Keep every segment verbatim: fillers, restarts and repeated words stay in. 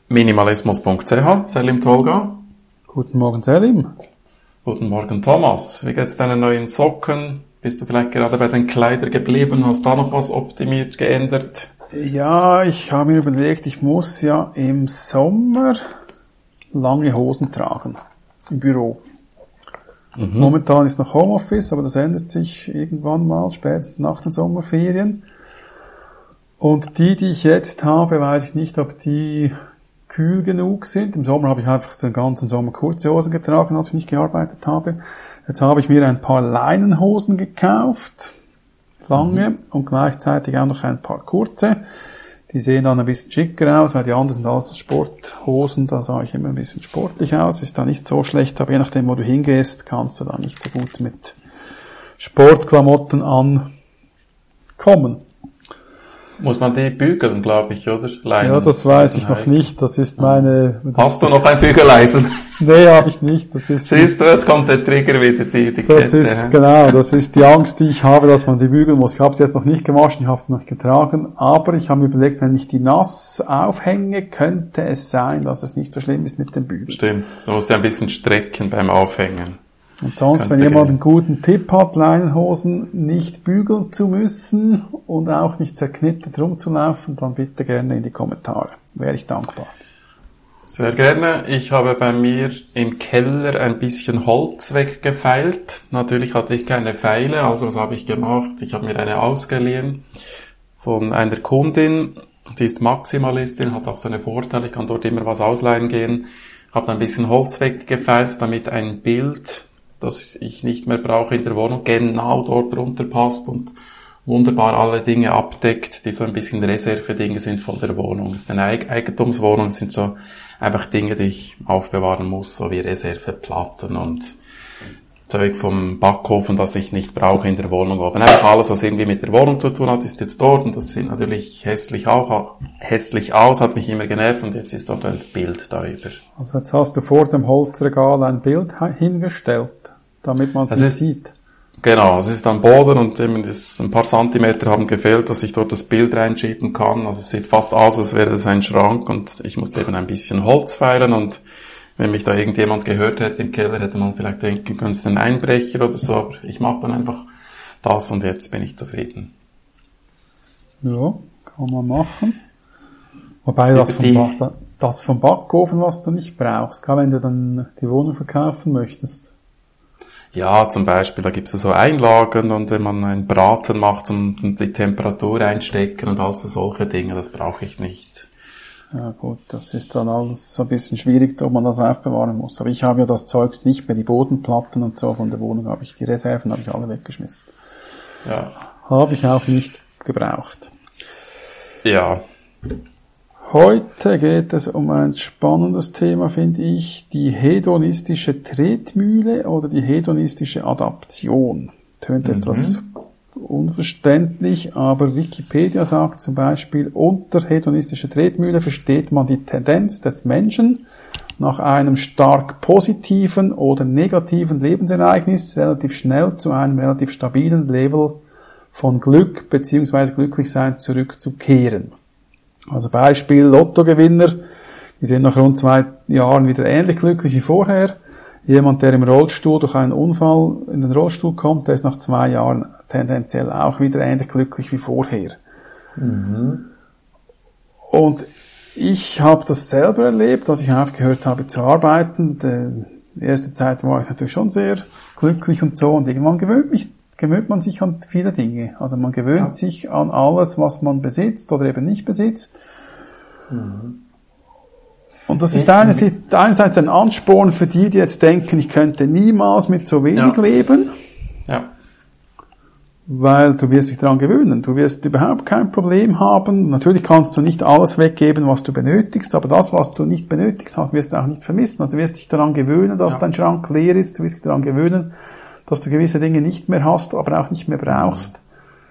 minimalismus punkt c h, Selim Tolga. Guten Morgen, Selim. Guten Morgen, Thomas. Wie geht's deinen neuen Socken? Bist du vielleicht gerade bei den Kleidern geblieben? Hast da noch was optimiert, geändert? Ja, ich habe mir überlegt, ich muss ja im Sommer lange Hosen tragen. Im Büro. Mhm. Momentan ist noch Homeoffice, aber das ändert sich irgendwann mal, spätestens nach den Sommerferien. Und die, die ich jetzt habe, weiß ich nicht, ob die kühl genug sind. Im Sommer habe ich einfach den ganzen Sommer kurze Hosen getragen, als ich nicht gearbeitet habe. Jetzt habe ich mir ein paar Leinenhosen gekauft, lange, mhm. und gleichzeitig auch noch ein paar kurze. Die sehen dann ein bisschen schicker aus, weil die anderen sind alles Sporthosen, da sah ich immer ein bisschen sportlich aus. Ist da nicht so schlecht, aber je nachdem, wo du hingehst, kannst du da nicht so gut mit Sportklamotten ankommen. Muss man die bügeln, glaube ich, oder? Leinen. Ja, das weiß ich noch nicht. Das ist meine... Das Hast du noch ein Bügeleisen? Nee, habe ich nicht. Das ist Siehst du, jetzt kommt der Trigger wieder, die, die das Kette. Ist, ja. Genau, das ist die Angst, die ich habe, dass man die bügeln muss. Ich habe sie jetzt noch nicht gewaschen, ich habe sie noch getragen, aber ich habe mir überlegt, wenn ich die nass aufhänge, könnte es sein, dass es nicht so schlimm ist mit dem Bügeln. Stimmt, du musst ja ein bisschen strecken beim Aufhängen. Und sonst, Könnte wenn jemand gehen. einen guten Tipp hat, Leinenhosen nicht bügeln zu müssen und auch nicht zerknittert rumzulaufen, dann bitte gerne in die Kommentare. Wäre ich dankbar. Sehr gerne. Ich habe bei mir im Keller ein bisschen Holz weggefeilt. Natürlich hatte ich keine Feile, also was habe ich gemacht? Ich habe mir eine ausgeliehen von einer Kundin, die ist Maximalistin, hat auch seine Vorteile, ich kann dort immer was ausleihen gehen. Habe ein bisschen Holz weggefeilt, damit ein Bild, das ich nicht mehr brauche in der Wohnung, genau dort drunter passt und wunderbar alle Dinge abdeckt, die so ein bisschen Reservedinge sind von der Wohnung. Das ist eine Eigentumswohnung, das sind so einfach Dinge, die ich aufbewahren muss, so wie Reserveplatten und Zeug vom Backofen, das ich nicht brauche in der Wohnung. Aber einfach alles, was irgendwie mit der Wohnung zu tun hat, ist jetzt dort und das sieht natürlich hässlich auch, hässlich aus, hat mich immer genervt und jetzt ist dort ein Bild darüber. Also jetzt hast du vor dem Holzregal ein Bild hingestellt, damit man es nicht sieht. Genau, es ist am Boden und eben das, ein paar Zentimeter haben gefehlt, dass ich dort das Bild reinschieben kann. Also es sieht fast aus, als wäre das ein Schrank und ich musste eben ein bisschen Holz feilen und wenn mich da irgendjemand gehört hätte im Keller, hätte man vielleicht denken können, es ist ein Einbrecher oder so, aber ich mache dann einfach das und jetzt bin ich zufrieden. Ja, kann man machen. Wobei das vom, ba- das vom Backofen, was du nicht brauchst, kann, wenn du dann die Wohnung verkaufen möchtest. Ja, zum Beispiel, da gibt es so Einlagen und wenn man einen Braten macht und die Temperatur einstecken und all so solche Dinge, das brauche ich nicht. Ja gut, das ist dann alles so ein bisschen schwierig, ob man das aufbewahren muss. Aber ich habe ja das Zeugs nicht mehr, die Bodenplatten und so von der Wohnung habe ich, die Reserven habe ich alle weggeschmissen. Ja. Habe ich auch nicht gebraucht. Ja. Heute geht es um ein spannendes Thema, finde ich, die hedonistische Tretmühle oder die hedonistische Adaption. Tönt mhm. etwas unverständlich, aber Wikipedia sagt zum Beispiel, unter hedonistischer Tretmühle versteht man die Tendenz des Menschen, nach einem stark positiven oder negativen Lebensereignis relativ schnell zu einem relativ stabilen Level von Glück bzw. Glücklichsein zurückzukehren. Also Beispiel Lottogewinner, die sind nach rund zwei Jahren wieder ähnlich glücklich wie vorher. Jemand, der im Rollstuhl durch einen Unfall in den Rollstuhl kommt, der ist nach zwei Jahren tendenziell auch wieder ähnlich glücklich wie vorher. Mhm. Und ich habe das selber erlebt, als ich aufgehört habe zu arbeiten. Die erste Zeit war ich natürlich schon sehr glücklich und so und irgendwann gewöhnt mich gewöhnt man sich an viele Dinge. Also man gewöhnt ja. sich an alles, was man besitzt oder eben nicht besitzt. Mhm. Und das ist einerseits, einerseits ein Ansporn für die, die jetzt denken, ich könnte niemals mit so wenig ja. leben. Ja. Weil du wirst dich daran gewöhnen. Du wirst überhaupt kein Problem haben. Natürlich kannst du nicht alles weggeben, was du benötigst, aber das, was du nicht benötigst hast, wirst du auch nicht vermissen. Also du wirst dich daran gewöhnen, dass ja. dein Schrank leer ist. Du wirst dich daran gewöhnen, dass du gewisse Dinge nicht mehr hast, aber auch nicht mehr brauchst.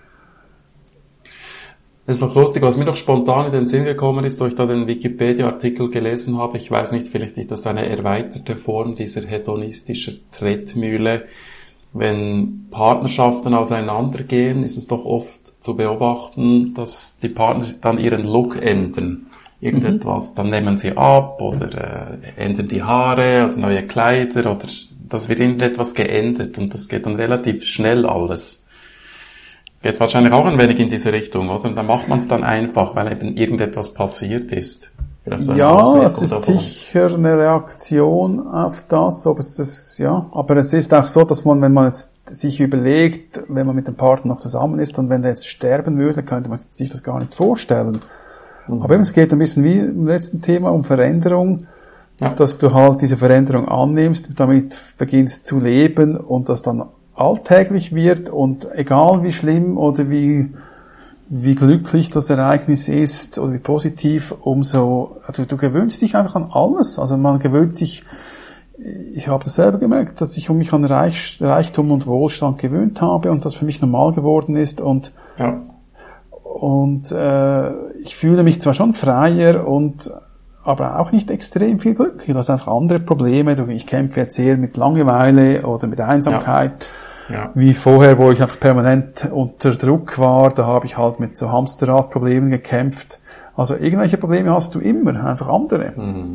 Das ist noch lustig, was mir noch spontan in den Sinn gekommen ist, wo ich da den Wikipedia-Artikel gelesen habe. Ich weiß nicht, vielleicht ist das eine erweiterte Form dieser hedonistischen Tretmühle. Wenn Partnerschaften auseinandergehen, ist es doch oft zu beobachten, dass die Partner dann ihren Look ändern. irgendetwas, mhm. dann nehmen sie ab oder äh, ändern die Haare oder neue Kleider oder das wird irgendetwas geändert und das geht dann relativ schnell alles. Geht wahrscheinlich auch ein wenig in diese Richtung, oder? Und dann macht man es dann einfach, weil eben irgendetwas passiert ist. So ja, es ist sicher eine Reaktion auf das, ob es das, ja, aber es ist auch so, dass man, wenn man jetzt sich überlegt, wenn man mit dem Partner noch zusammen ist und wenn der jetzt sterben würde, könnte man sich das gar nicht vorstellen. Mhm. Aber eben, es geht ein bisschen wie im letzten Thema um Veränderung, ja. dass du halt diese Veränderung annimmst, damit beginnst zu leben und das dann alltäglich wird und egal wie schlimm oder wie wie glücklich das Ereignis ist oder wie positiv, umso, also du gewöhnst dich einfach an alles. Also man gewöhnt sich, ich habe das selber gemerkt, dass ich mich an Reich, Reichtum und Wohlstand gewöhnt habe und das für mich normal geworden ist und ja. und äh, ich fühle mich zwar schon freier und aber auch nicht extrem viel glücklich. Das sind einfach andere Probleme. Ich kämpfe jetzt eher mit Langeweile oder mit Einsamkeit. Ja. Ja. Wie vorher, wo ich einfach permanent unter Druck war, da habe ich halt mit so Hamsterrad-Problemen gekämpft. Also irgendwelche Probleme hast du immer, einfach andere.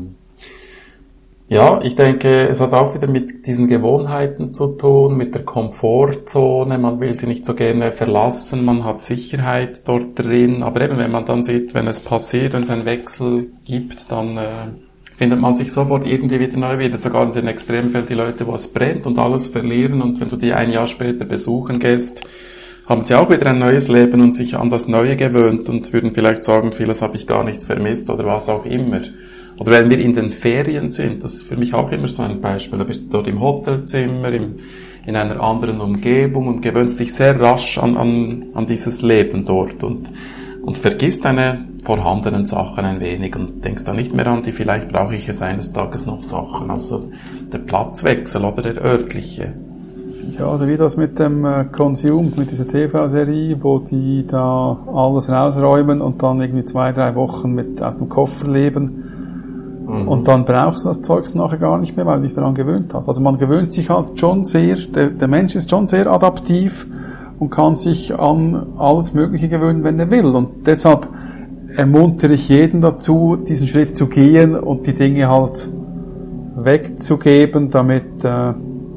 Ja, ich denke, es hat auch wieder mit diesen Gewohnheiten zu tun, mit der Komfortzone. Man will sie nicht so gerne verlassen, man hat Sicherheit dort drin. Aber eben, wenn man dann sieht, wenn es passiert, wenn es einen Wechsel gibt, dann äh, findet man sich sofort irgendwie wieder neu wieder. Sogar in den Extremfällen die Leute, wo es brennt und alles verlieren und wenn du die ein Jahr später besuchen gehst, haben sie auch wieder ein neues Leben und sich an das Neue gewöhnt und würden vielleicht sagen, vieles habe ich gar nicht vermisst oder was auch immer. Oder wenn wir in den Ferien sind, das ist für mich auch immer so ein Beispiel, da bist du dort im Hotelzimmer, im, in einer anderen Umgebung und gewöhnst dich sehr rasch an, an, an dieses Leben dort und und vergisst deine vorhandenen Sachen ein wenig und denkst dann nicht mehr an die, vielleicht brauche ich es eines Tages noch Sachen. Also der Platzwechsel oder der örtliche. Ja, also wie das mit dem äh, Consumed, mit dieser T V-Serie, wo die da alles rausräumen und dann irgendwie zwei, drei Wochen mit aus dem Koffer leben mhm. und dann brauchst du das Zeugs nachher gar nicht mehr, weil du dich daran gewöhnt hast. Also man gewöhnt sich halt schon sehr, der, der Mensch ist schon sehr adaptiv und kann sich an alles Mögliche gewöhnen, wenn er will. Und deshalb ermuntere ich jeden dazu, diesen Schritt zu gehen und die Dinge halt wegzugeben, damit, äh,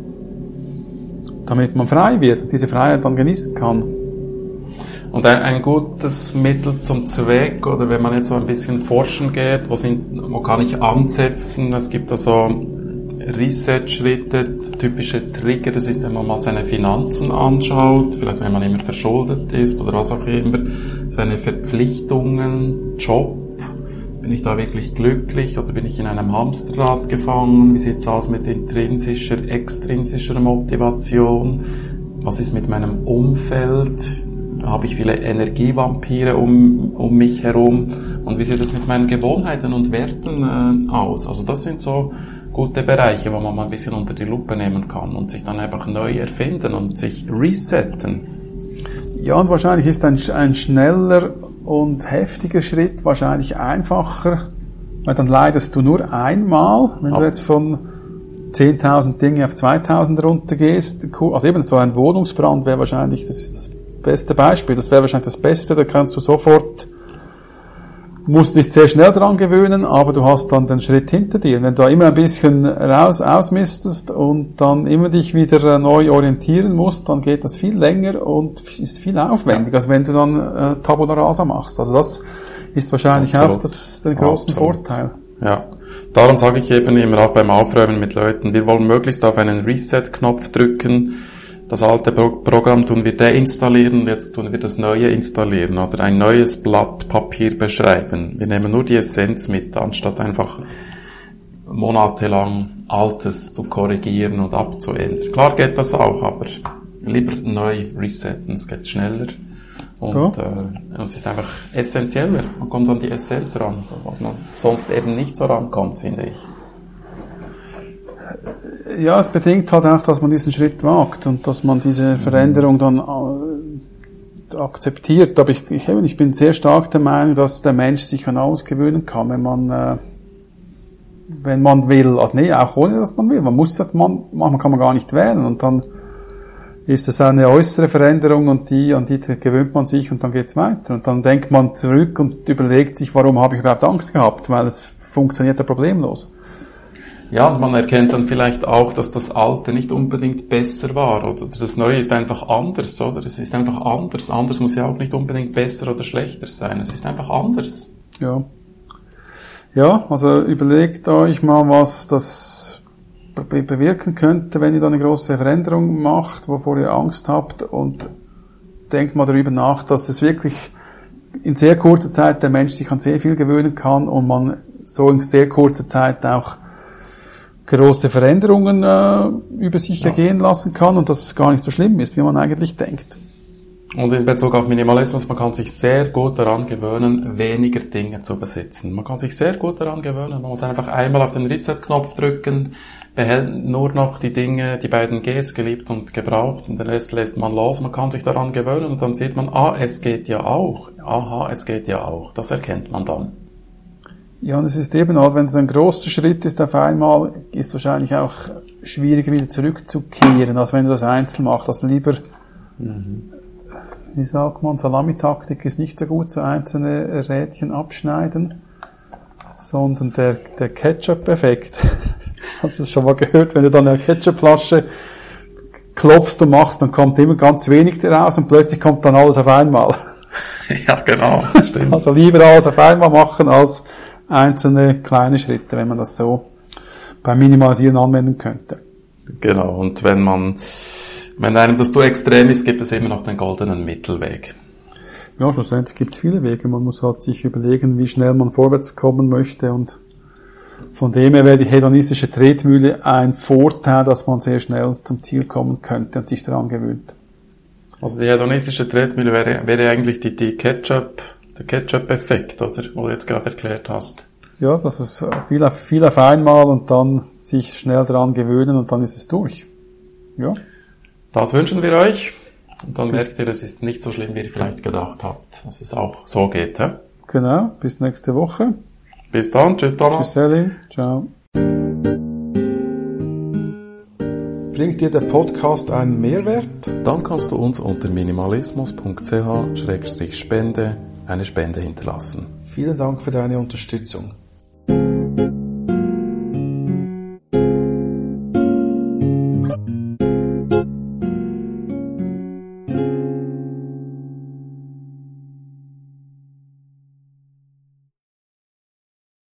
damit man frei wird und diese Freiheit dann genießen kann. Und ein, ein gutes Mittel zum Zweck, oder wenn man jetzt so ein bisschen forschen geht, wo, sind, wo kann ich ansetzen? Es gibt da so Reset-Schritte, typische Trigger, das ist, wenn man mal seine Finanzen anschaut, vielleicht wenn man immer verschuldet ist oder was auch immer, seine Verpflichtungen, Job, bin ich da wirklich glücklich oder bin ich in einem Hamsterrad gefangen, wie sieht's aus mit intrinsischer, extrinsischer Motivation, was ist mit meinem Umfeld, habe ich viele Energievampire um, um mich herum und wie sieht es mit meinen Gewohnheiten und Werten äh, aus, also das sind so gute Bereiche, wo man mal ein bisschen unter die Lupe nehmen kann und sich dann einfach neu erfinden und sich resetten. Ja, und wahrscheinlich ist ein, ein schneller und heftiger Schritt wahrscheinlich einfacher, weil dann leidest du nur einmal, wenn ja. du jetzt von zehntausend Dinge auf zweitausend runtergehst. Also eben so ein Wohnungsbrand wäre wahrscheinlich, das ist das beste Beispiel, das wäre wahrscheinlich das Beste, da kannst du sofort musst dich sehr schnell dran gewöhnen, aber du hast dann den Schritt hinter dir. Wenn du da immer ein bisschen raus ausmistest und dann immer dich wieder neu orientieren musst, dann geht das viel länger und ist viel aufwendiger, als wenn du dann äh, Tabula Rasa machst. Also das ist wahrscheinlich Absolut. auch das, den großen Absolut. Vorteil. Ja, darum sage ich eben immer auch beim Aufräumen mit Leuten, wir wollen möglichst auf einen Reset-Knopf drücken. Das alte Pro- Programm tun wir deinstallieren und jetzt tun wir das neue installieren oder ein neues Blatt Papier beschreiben. Wir nehmen nur die Essenz mit, anstatt einfach monatelang Altes zu korrigieren und abzuändern. Klar geht das auch, aber lieber neu resetten, es geht schneller und ja. äh, es ist einfach essentieller. Man kommt an die Essenz ran, was man sonst eben nicht so rankommt, finde ich. Ja, es bedingt halt auch, dass man diesen Schritt wagt und dass man diese Veränderung dann äh, akzeptiert. Aber ich, ich, ich bin sehr stark der Meinung, dass der Mensch sich an alles gewöhnen kann, wenn man, äh, wenn man will. Also nee, auch ohne, dass man will. Man muss, man, manchmal kann man gar nicht wählen und dann ist es eine äußere Veränderung und die, an die gewöhnt man sich und dann geht's weiter. Und dann denkt man zurück und überlegt sich, warum habe ich überhaupt Angst gehabt, weil es funktioniert ja problemlos. Ja, und man erkennt dann vielleicht auch, dass das Alte nicht unbedingt besser war, oder das Neue ist einfach anders, oder? Es ist einfach anders. Anders muss ja auch nicht unbedingt besser oder schlechter sein. Es ist einfach anders. Ja. Ja, also überlegt euch mal, was das be- bewirken könnte, wenn ihr da eine große Veränderung macht, wovor ihr Angst habt, und denkt mal darüber nach, dass es wirklich in sehr kurzer Zeit der Mensch sich an sehr viel gewöhnen kann und man so in sehr kurzer Zeit auch große Veränderungen äh, über sich ja. ergehen lassen kann und dass es gar nicht so schlimm ist, wie man eigentlich denkt. Und in Bezug auf Minimalismus, man kann sich sehr gut daran gewöhnen, weniger Dinge zu besitzen. Man kann sich sehr gut daran gewöhnen. Man muss einfach einmal auf den Reset-Knopf drücken, behält nur noch die Dinge, die beiden Gs, geliebt und gebraucht, und den Rest lässt man los. Man kann sich daran gewöhnen und dann sieht man, ah, es geht ja auch. Aha, es geht ja auch. Das erkennt man dann. Ja, und es ist eben halt, wenn es ein großer Schritt ist auf einmal, ist es wahrscheinlich auch schwieriger wieder zurückzukehren, als wenn du das einzeln machst. Also lieber, mhm. wie sagt man, Salamitaktik ist nicht so gut, so einzelne Rädchen abschneiden, sondern der, der Ketchup-Effekt. Hast du das schon mal gehört? Wenn du dann eine Ketchupflasche klopfst und machst, dann kommt immer ganz wenig raus und plötzlich kommt dann alles auf einmal. Ja, genau, stimmt. Also lieber alles auf einmal machen als einzelne kleine Schritte, wenn man das so beim Minimalisieren anwenden könnte. Genau, und wenn man, wenn einem das zu extrem ist, gibt es immer noch den goldenen Mittelweg. Ja, schlussendlich gibt es viele Wege. Man muss halt sich überlegen, wie schnell man vorwärts kommen möchte, und von dem her wäre die hedonistische Tretmühle ein Vorteil, dass man sehr schnell zum Ziel kommen könnte und sich daran gewöhnt. Also die hedonistische Tretmühle wäre, wäre eigentlich die, die Ketchup, der Ketchup-Effekt, oder? Wo du jetzt gerade erklärt hast. Ja, das ist viel auf, viel auf einmal und dann sich schnell daran gewöhnen und dann ist es durch. Ja. Das wünschen wir euch. Und dann merkt ihr, es ist nicht so schlimm, wie ihr vielleicht gedacht habt, dass es auch so geht. He? Genau, bis nächste Woche. Bis dann, tschüss Thomas. Tschüss Sally, ciao. Bringt dir der Podcast einen Mehrwert? Dann kannst du uns unter minimalismus punkt c h Schrägstrich spende eine Spende hinterlassen. Vielen Dank für deine Unterstützung.